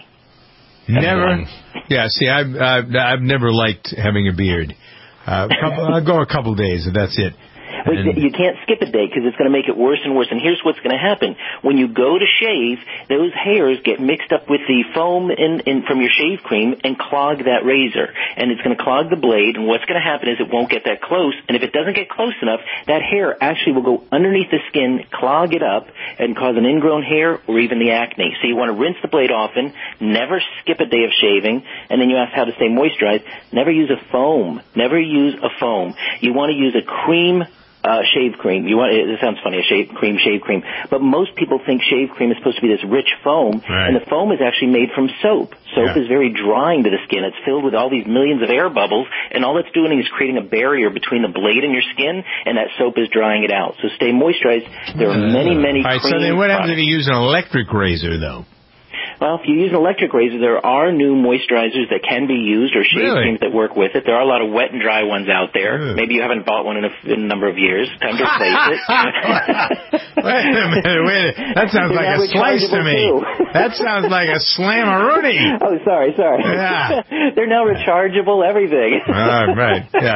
Never. Yeah, see, I've, I've, I've never liked having a beard. Uh, I'll go a couple days, and that's it. Well, you can't skip a day because it's going to make it worse and worse. And here's what's going to happen. When you go to shave, those hairs get mixed up with the foam in, in from your shave cream and clog that razor. And it's going to clog the blade. And what's going to happen is it won't get that close. And if it doesn't get close enough, that hair actually will go underneath the skin, clog it up, and cause an ingrown hair or even the acne. So you want to rinse the blade often, never skip a day of shaving. And then you ask how to stay moisturized. Never use a foam. Never use a foam. You want to use a cream Uh, shave cream. You want it sounds funny, a shave cream, shave cream. But most people think shave cream is supposed to be this rich foam, right. and the foam is actually made from soap. Soap yeah. is very drying to the skin. It's filled with all these millions of air bubbles, and all it's doing is creating a barrier between the blade and your skin, and that soap is drying it out. So stay moisturized. There are many, many all right, cream so then what happens products. if you use an electric razor, though? Well, if you use an electric razor, there are new moisturizers that can be used or shave really? creams that work with it. There are a lot of wet and dry ones out there. Ew. Maybe you haven't bought one in a, in a number of years. Time to replace it. Wait a minute, wait a minute. That sounds like a slice to me. That sounds like a slam-a-rooney. Oh, sorry, sorry. Yeah. They're now rechargeable, everything. uh, right, yeah.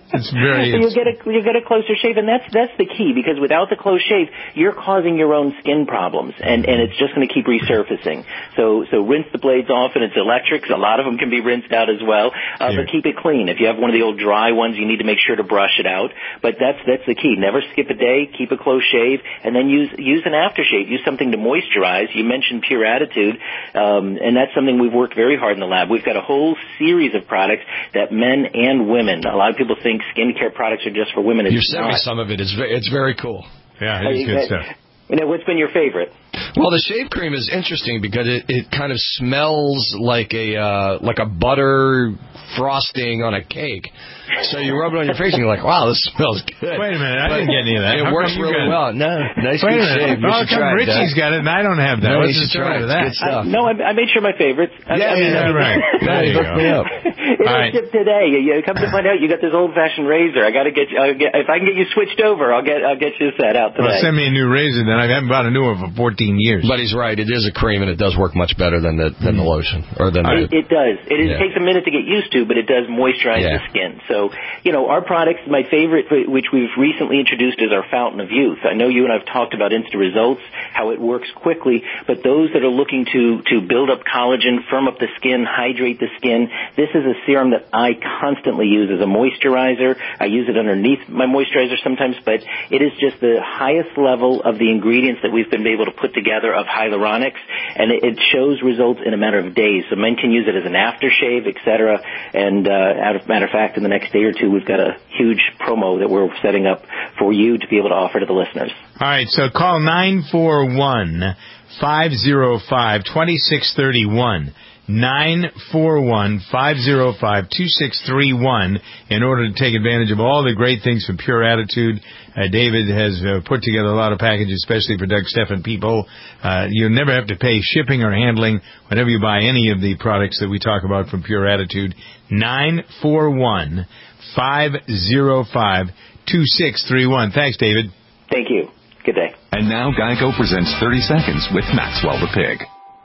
It's very. So you get a you get a closer shave, and that's that's the key, because without the close shave, you're causing your own skin problems, and and it's just going to keep resurfacing. So so rinse the blades off, and it's electric. So a lot of them can be rinsed out as well, uh, but keep it clean. If you have one of the old dry ones, you need to make sure to brush it out. But that's that's the key. Never skip a day. Keep a close shave, and then use use an aftershave. Use something to moisturize. You mentioned Pure Attitude, um, and that's something we've worked very hard in the lab. We've got a whole series of products that men and women. A lot of people think skincare products are just for women. It's You sent me not. some of it. It's very, it's very cool. Yeah, it is good stuff. You know, what's been your favorite? Well, the shave cream is interesting because it, it kind of smells like a uh, like a butter frosting on a cake. So you rub it on your face and you're like, wow, this smells good. Wait a minute, I But didn't get any of that. It How works come you really got it? well. No, nice Wait good a minute. shave. You How should come try it, Richie's Doug. got it and I don't have that? No, What's you the should story try it. with that? It's good stuff. I, no, I, I made sure my favorites. I, Yeah, I mean, yeah, I mean, right. There you hooked go. me up. It All right. shipped today. You, you come to find out, you got this old-fashioned razor. I got to get you. I'll get, if I can get you switched over, I'll get I'll get you set out Well, today. send me a new razor, then I haven't bought a new one for fourteen years. But he's right. It is a cream, and it does work much better than the than the lotion or than the. It, it does. It, is, Yeah. it takes a minute to get used to, but it does moisturize Yeah. the skin. So, you know, our products, my favorite, which we've recently introduced, is our Fountain of Youth. I know you and I have talked about Insta Results, how it works quickly, but those that are looking to, to build up collagen, firm up the skin, hydrate the skin, this is a serum that I constantly use as a moisturizer. I use it underneath my moisturizer sometimes, but it is just the highest level of the ingredients that we've been able to put together of hyaluronics, and it, it shows results in a matter of days. So men can use it as an aftershave, et cetera. And uh, matter of fact, in the next day or two, we've got a huge promo that we're setting up for you to be able to offer to the listeners. All right, so call nine four one, five oh five, two six three one. nine four one, five oh five, two six three one in order to take advantage of all the great things from Pure Attitude. Uh, David has uh, put together a lot of packages, especially for Doug Stephan people. Uh, you never have to pay shipping or handling whenever you buy any of the products that we talk about from Pure Attitude. nine four one, five oh five, two six three one. Thanks, David. Thank you. Good day. And now Geico presents thirty seconds with Maxwell the Pig.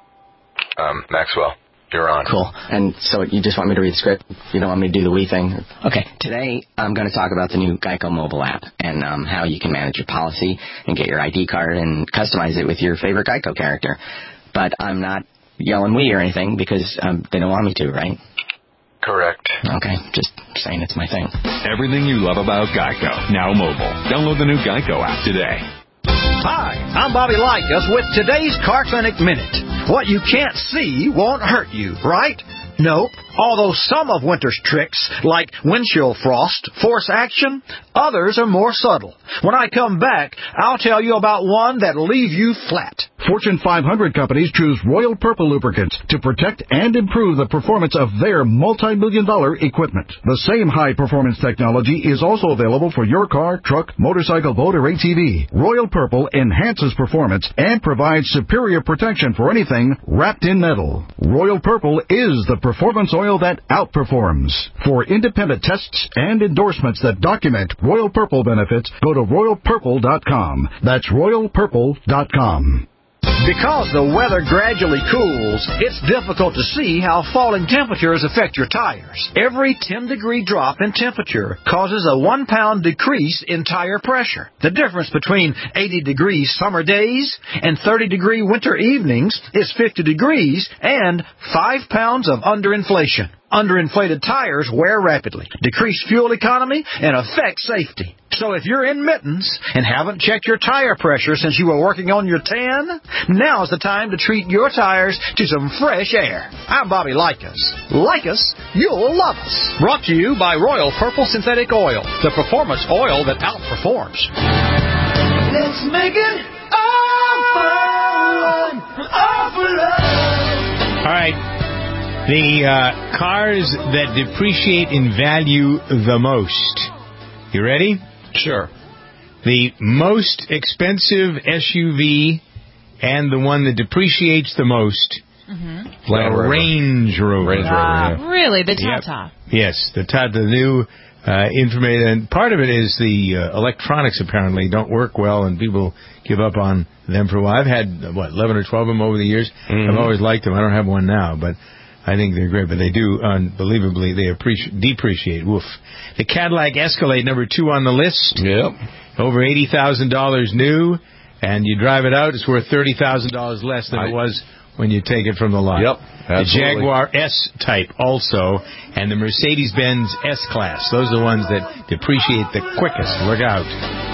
Um, Maxwell, you're on. Cool. And so you just want me to read the script? You don't want me to do the wee thing? Okay. Today I'm going to talk about the new Geico mobile app and um, how you can manage your policy and get your I D card and customize it with your favorite Geico character. But I'm not yelling wee or anything because um, they don't want me to, right? Correct. Okay. Just saying it's my thing. Everything you love about Geico, now mobile. Download the new Geico app today. Hi, I'm Bobby Likas with today's Car Clinic Minute. What you can't see won't hurt you, right? Nope. Although some of winter's tricks, like windshield frost, force action, others are more subtle. When I come back, I'll tell you about one that'll leave you flat. Fortune five hundred companies choose Royal Purple lubricants to protect and improve the performance of their multi-million dollar equipment. The same high-performance technology is also available for your car, truck, motorcycle, boat, or A T V. Royal Purple enhances performance and provides superior protection for anything wrapped in metal. Royal Purple is the performance oil that outperforms. For independent tests and endorsements that document Royal Purple benefits, go to royal purple dot com. That's royal purple dot com. Because the weather gradually cools, it's difficult to see how falling temperatures affect your tires. Every ten degree drop in temperature causes a one pound decrease in tire pressure. The difference between eighty degree summer days and thirty degree winter evenings is fifty degrees and five pounds of underinflation. Underinflated tires wear rapidly, decrease fuel economy, and affect safety. So if you're in mittens and haven't checked your tire pressure since you were working on your tan, now's the time to treat your tires to some fresh air. I'm Bobby Likas. Like us, you'll love us. Brought to you by Royal Purple Synthetic Oil, the performance oil that outperforms. Let's make it all fun, all for love. All right. The uh, cars that depreciate in value the most. You ready? Sure. The most expensive S U V and the one that depreciates the most. Mm-hmm. The Range Rover. Range Rover, Ah, yeah. really? The Yep. Tata? Yes, the Tata, the new uh, information. And part of it is the uh, electronics apparently don't work well, and people give up on them for a while. I've had, what, eleven or twelve of them over the years. Mm-hmm. I've always liked them. I don't have one now, but... I think they're great, but they do, unbelievably, they appreciate, depreciate. Woof. The Cadillac Escalade, number two on the list. Yep. Over eighty thousand dollars new, and you drive it out, it's worth thirty thousand dollars less than I, it was when you take it from the lot. Yep, absolutely. The Jaguar S-Type also, and the Mercedes-Benz S-Class. Those are the ones that depreciate the quickest. Look out.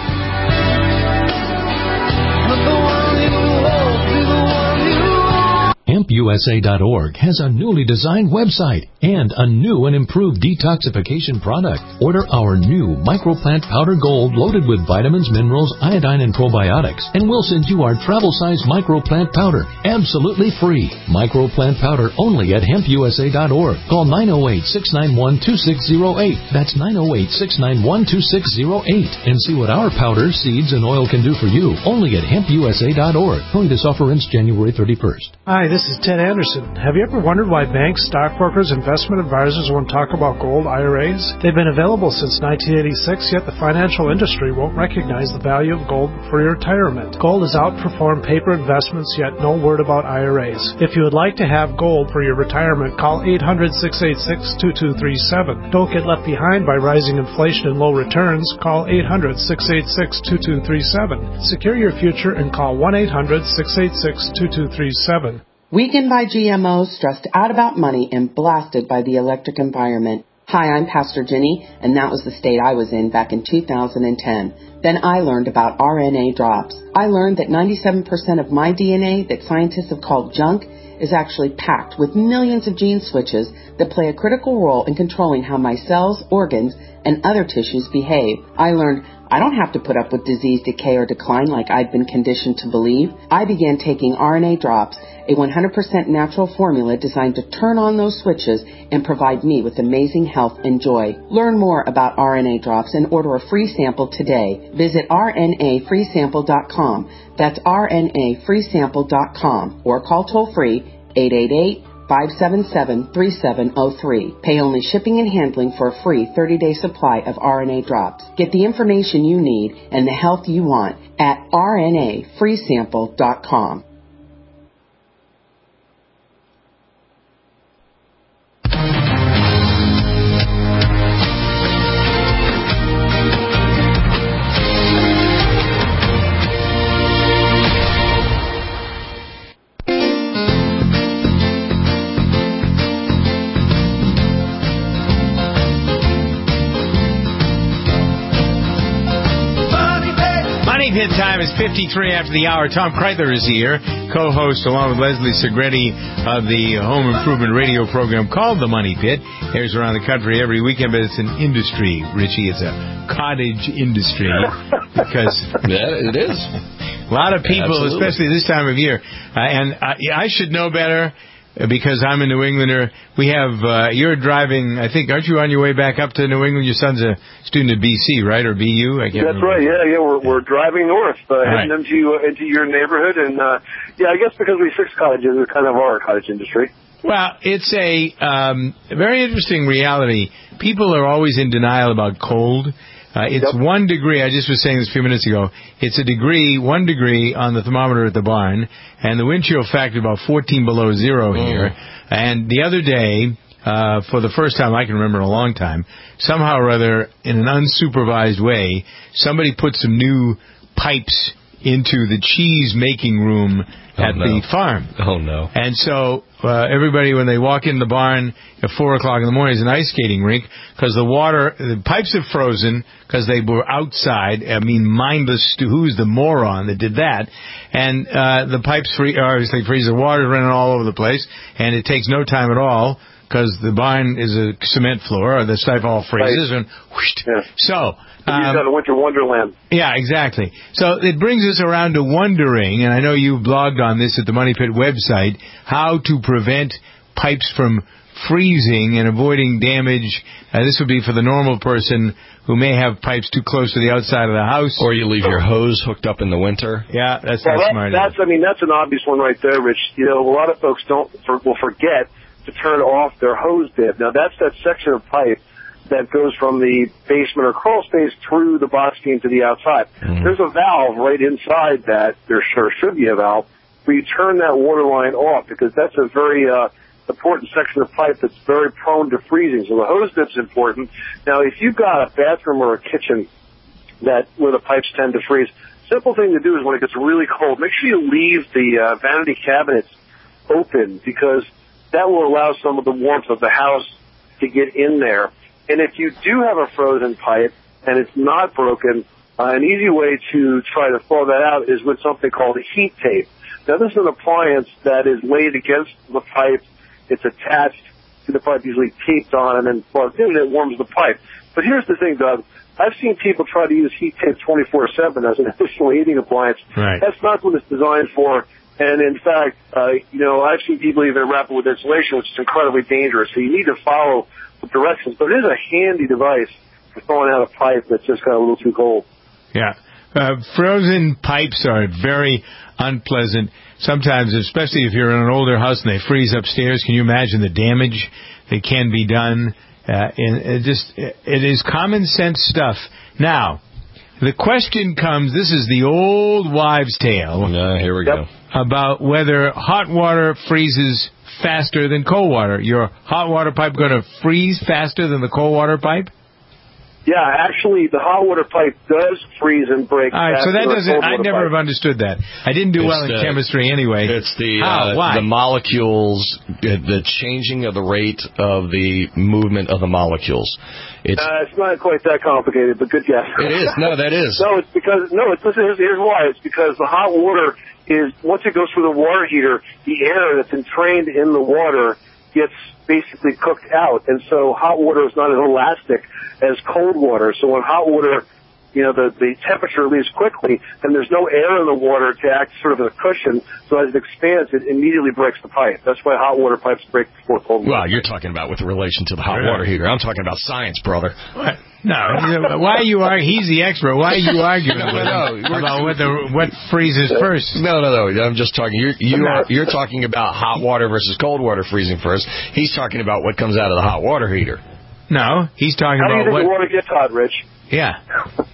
hemp U S A dot org has a newly designed website and a new and improved detoxification product. Order our new Microplant Powder Gold loaded with vitamins, minerals, iodine, and probiotics, and we'll send you our travel-size Microplant Powder absolutely free. Microplant Powder only at hemp U S A dot org. Call nine oh eight, six nine one, two six oh eight. That's nine oh eight, six nine one, two six oh eight. And see what our powder, seeds, and oil can do for you only at hemp U S A dot org. Only this offer ends January thirty-first. Hi, this is Ted Anderson. Have you ever wondered why banks, stockbrokers, investment advisors won't talk about gold I R As? They've been available since nineteen eighty-six, yet the financial industry won't recognize the value of gold for your retirement. Gold has outperformed paper investments, yet no word about I R As. If you would like to have gold for your retirement, call eight hundred, six eight six, two two three seven. Don't get left behind by rising inflation and low returns. Call eight hundred, six eight six, two two three seven. Secure your future and call one eight hundred, six eight six, two two three seven. Weakened by G M Os, stressed out about money, and blasted by the electric environment. Hi, I'm Pastor Jenny, and that was the state I was in back in two thousand ten. Then I learned about R N A drops. I learned that ninety-seven percent of my D N A that scientists have called junk is actually packed with millions of gene switches that play a critical role in controlling how my cells, organs, and other tissues behave. I learned I don't have to put up with disease, decay, or decline like I'd been conditioned to believe. I began taking R N A drops, a one hundred percent natural formula designed to turn on those switches and provide me with amazing health and joy. Learn more about R N A drops and order a free sample today. Visit R N A free sample dot com. That's R N A free sample dot com or call toll free eight eight eight, five seven seven, three seven zero three. Pay only shipping and handling for a free thirty-day supply of R N A drops. Get the information you need and the health you want at R N A free sample dot com. Hit time is fifty-three after the hour. Tom Kreitler is here, co-host along with Leslie Segretti of the home improvement radio program called The Money Pit. Airs around the country every weekend, but it's an industry, Richie. It's a cottage industry because yeah, it is. A lot of people, Absolutely. especially this time of year, uh, and I, I should know better. Because I'm a New Englander, we have, uh, you're driving, I think, aren't you on your way back up to New England? Your son's a student at B C, right? Or B U? I can't That's remember. right, yeah, yeah, we're, we're driving north, uh, heading right. into, uh, into your neighborhood, and, uh, yeah, I guess because we fix cottages, it's kind of our cottage industry. Well, it's a, um, a very interesting reality. People are always in denial about cold. Uh, it's yep. one degree, I just was saying this a few minutes ago, it's a degree, one degree on the thermometer at the barn, and the wind chill factor about fourteen below zero mm. here. And the other day, uh, for the first time I can remember in a long time, somehow or other, in an unsupervised way, somebody put some new pipes into the cheese making room oh, at no. the farm. Oh, no. And so uh, everybody, when they walk in the barn at four o'clock in the morning, is an ice skating rink because the water, the pipes have frozen because they were outside. I mean, mindless, who's the moron that did that? And uh, the pipes free, obviously freeze. The water's running all over the place, and it takes no time at all because the barn is a cement floor, or the stuff all freezes, right. and whoosh. Yeah. So... Um, You've got a winter wonderland. Yeah, exactly. So it brings us around to wondering, and I know you blogged on this at the Money Pit website, how to prevent pipes from freezing and avoiding damage. Uh, this would be for the normal person who may have pipes too close to the outside of the house. Or you leave your hose hooked up in the winter. Yeah, that's well, not that, smart. That's, I mean, that's an obvious one right there, Rich. You know, a lot of folks don't for, will forget to turn off their hose bib. Now, that's that section of pipe that goes from the basement or crawl space through the box scheme to the outside. Mm-hmm. There's a valve right inside that, there sure should be a valve, where you turn that water line off, because that's a very uh, important section of pipe that's very prone to freezing. So the hose dip's important. Now, if you've got a bathroom or a kitchen that where the pipes tend to freeze, simple thing to do is when it gets really cold, make sure you leave the uh, vanity cabinets open, because that will allow some of the warmth of the house to get in there. And if you do have a frozen pipe and it's not broken, uh, an easy way to try to thaw that out is with something called a heat tape. Now, this is an appliance that is laid against the pipe. It's attached to the pipe, usually taped on and then plugged in, and it warms the pipe. But here's the thing, Doug. I've seen people try to use heat tape twenty-four seven as an additional heating appliance. Right. That's not what it's designed for. And, in fact, uh, you know, I've seen people even wrap it with insulation, which is incredibly dangerous. So you need to follow the directions. But it is a handy device for throwing out a pipe that's just got a little too cold. Yeah. Uh, frozen pipes are very unpleasant. Sometimes, especially if you're in an older house and they freeze upstairs, can you imagine the damage that can be done? Uh, and it just, it is common sense stuff. Now, the question comes, this is the old wives' tale. Uh, here we yep. go. About whether hot water freezes faster than cold water. Your hot water pipe going to freeze faster than the cold water pipe? Yeah, actually, the hot water pipe does freeze and break. All right, so that doesn't. I never have understood that. I didn't do it's well in the, chemistry anyway. It's the How? uh, Why? the molecules, the changing of the rate of the movement of the molecules. It's uh, it's not quite that complicated, but good guess. It is. No, that is. no, it's because no. It's listen. Here's, here's why. It's because the hot water is once it goes through the water heater, the air that's entrained in the water gets basically cooked out, and so hot water is not as elastic as cold water. So when hot water, you know, the, the temperature leaves quickly, and there's no air in the water to act sort of as a cushion, so as it expands, it immediately breaks the pipe. That's why hot water pipes break before cold water. Well, you're talking about with relation to the hot water heater. I'm talking about science, brother. What? No, why are you arguing? He's the expert. Why are you arguing no, no, no. about what the what freezes first? No, no, no. I'm just talking. You're you are you're talking about hot water versus cold water freezing first. He's talking about what comes out of the hot water heater. No, he's talking How about do you think what. the water gets hot, Rich? Yeah.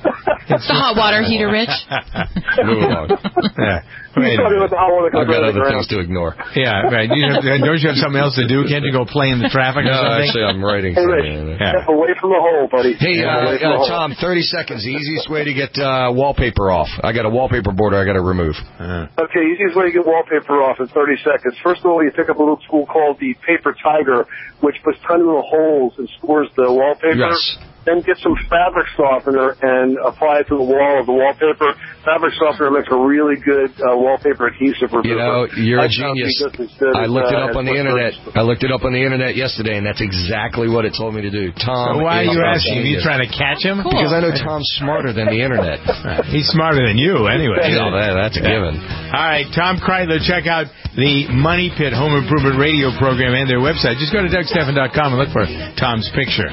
It's the hot water heater, Rich. Move along. Yeah. He's talking about the hot water. I've got other things to ignore. Yeah, right. You have, don't you have something else to do? Can't you go play in the traffic or no, something? actually, I'm writing hey, something. Rich, step away from the hole, buddy. Hey, uh, uh, Tom, thirty seconds. The easiest way to get uh, wallpaper off. I got a wallpaper border I got to remove. Uh-huh. Okay, easiest way to get wallpaper off in thirty seconds. First of all, you pick up a little tool called the Paper Tiger, which puts tiny little holes and scores the wallpaper. Yes. Then get some fabric softener and apply it to the wall of the wallpaper. Fabric softener makes a really good uh, wallpaper adhesive remover. You know, you're I a genius. I I looked it up on the internet. I looked it up on the internet yesterday, and that's exactly what it told me to do. Tom, so why are you asking? Are you genius. trying to catch him? Cool. Because I know Tom's smarter than the internet. He's smarter than you, anyway. No, that, that's a given. All right, Tom Kreitler, check out the Money Pit Home Improvement Radio program and their website. Just go to Doug Stephan dot com and look for Tom's picture.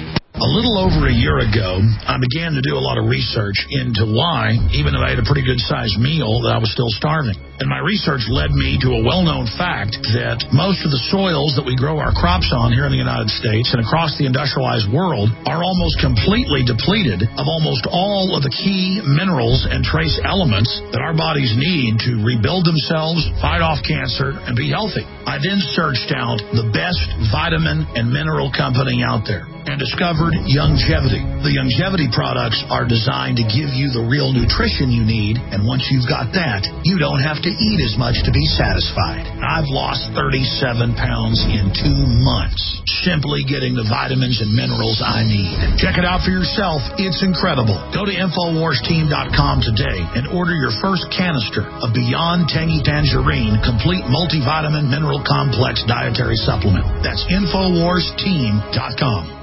A little over a year ago, I began to do a lot of research into why, even though I had a pretty good-sized meal, that I was still starving. And my research led me to a well-known fact that most of the soils that we grow our crops on here in the United States and across the industrialized world are almost completely depleted of almost all of the key minerals and trace elements that our bodies need to rebuild themselves, fight off cancer, and be healthy. I then searched out the best vitamin and mineral company out there and discovered Youngevity. The Youngevity products are designed to give you the real nutrition you need, and once you've got that, you don't have to eat as much to be satisfied. I've lost thirty-seven pounds in two months, simply getting the vitamins and minerals I need. Check it out for yourself. It's incredible. Go to Infowars Team dot com today and order your first canister of Beyond Tangy Tangerine Complete Multivitamin Mineral Complex Dietary Supplement. That's Infowars Team dot com.